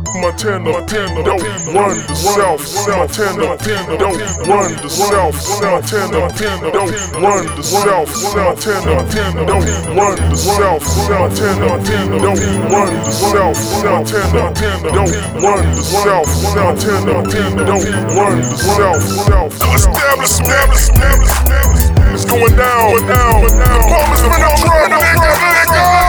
Montana, don't run the South. Montana, don't run the South. Montana, don't run the South. Montana, don't run the South. Montana, don't run the South. Montana, don't run the South. Montana, don't run the South. Establishment, it's going down. The police finna run, nigga.